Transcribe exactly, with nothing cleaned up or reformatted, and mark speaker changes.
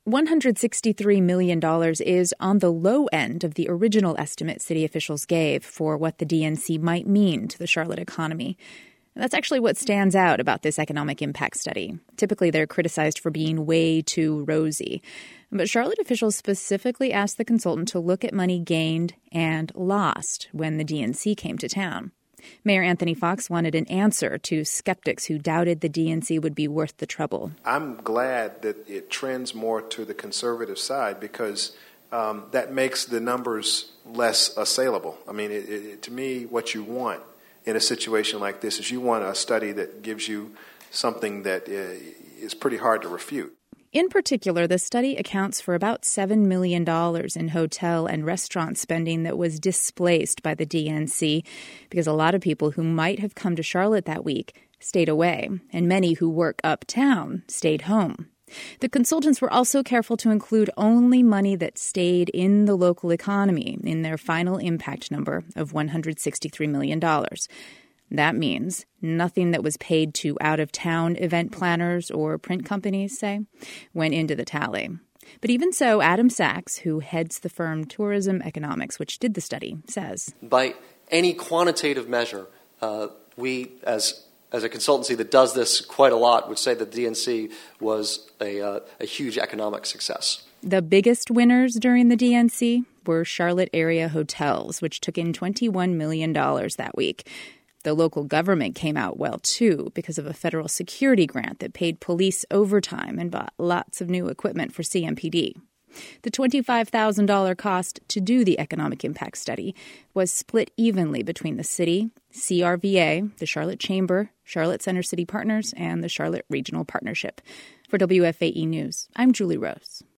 Speaker 1: one hundred sixty-three million dollars is on the low end of the original estimate city officials gave for what the D N C might mean to the Charlotte economy. And that's actually what stands out about this economic impact study. Typically, they're criticized for being way too rosy. But Charlotte officials specifically asked the consultant to look at money gained and lost when the D N C came to town. Mayor Anthony Foxx wanted an answer to skeptics who doubted the D N C would be worth the trouble.
Speaker 2: I'm glad that it trends more to the conservative side because um, that makes the numbers less assailable. I mean, it, it, to me, what you want in a situation like this is you want a study that gives you something that is pretty hard to refute.
Speaker 1: In particular, the study accounts for about seven million dollars in hotel and restaurant spending that was displaced by the D N C because a lot of people who might have come to Charlotte that week stayed away, and many who work uptown stayed home. The consultants were also careful to include only money that stayed in the local economy in their final impact number of one hundred sixty-three million dollars. That means nothing that was paid to out-of-town event planners or print companies, say, went into the tally. But even so, Adam Sachs, who heads the firm Tourism Economics, which did the study, says,
Speaker 3: by any quantitative measure, uh, we, as as a consultancy that does this quite a lot, would say that the D N C was a, uh, a huge economic success.
Speaker 1: The biggest winners during the D N C were Charlotte area hotels, which took in twenty-one million dollars that week. The local government came out well, too, because of a federal security grant that paid police overtime and bought lots of new equipment for C M P D. The twenty-five thousand dollars cost to do the economic impact study was split evenly between the city, C R V A, the Charlotte Chamber, Charlotte Center City Partners, and the Charlotte Regional Partnership. For W F A E News, I'm Julie Rose.